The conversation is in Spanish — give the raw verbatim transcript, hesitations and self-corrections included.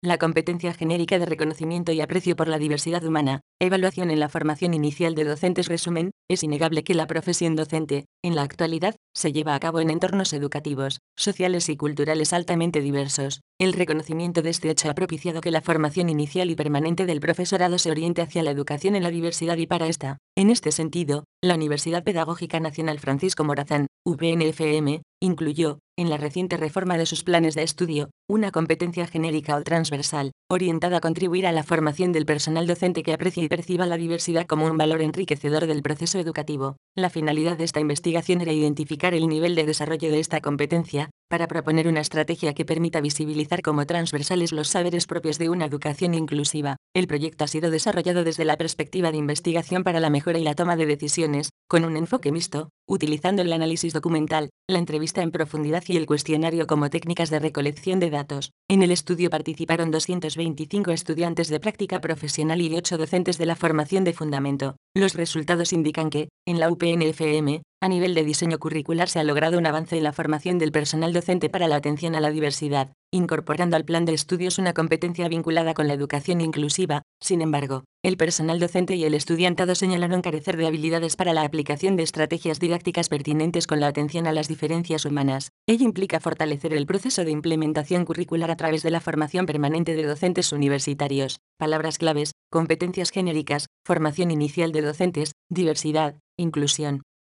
La competencia genérica de reconocimiento y aprecio por la diversidad humana, evaluación en la formación inicial de docentes. Resumen, es innegable que la profesión docente, en la actualidad, se lleva a cabo en entornos educativos, sociales y culturales altamente diversos. El reconocimiento de este hecho ha propiciado que la formación inicial y permanente del profesorado se oriente hacia la educación en la diversidad y para esta. En este sentido, la Universidad Pedagógica Nacional Francisco Morazán, U P N F M, incluyó, en la reciente reforma de sus planes de estudio, una competencia genérica o transversal, orientada a contribuir a la formación del personal docente que aprecie y perciba la diversidad como un valor enriquecedor del proceso educativo. La finalidad de esta investigación era identificar el nivel de desarrollo de esta competencia, para proponer una estrategia que permita visibilizar como transversales los saberes propios de una educación inclusiva. El proyecto ha sido desarrollado desde la perspectiva de investigación para la mejora y la toma de decisiones, con un enfoque mixto, utilizando el análisis documental, la entrevista en profundidad y el cuestionario como técnicas de recolección de datos. En el estudio participaron doscientos veinticinco estudiantes de práctica profesional y ocho docentes de la formación de fundamento. Los resultados indican que, en la U P N F M, a nivel de diseño curricular se ha logrado un avance en la formación del personal docente para la atención a la diversidad, incorporando al plan de estudios una competencia vinculada con la educación inclusiva. Sin embargo, el personal docente y el estudiantado señalaron carecer de habilidades para la aplicación de estrategias didácticas pertinentes con la atención a las diferencias humanas. Ello implica fortalecer el proceso de implementación curricular a través de la formación permanente de docentes universitarios. Palabras claves: competencias genéricas, formación inicial de docentes, diversidad, inclusión.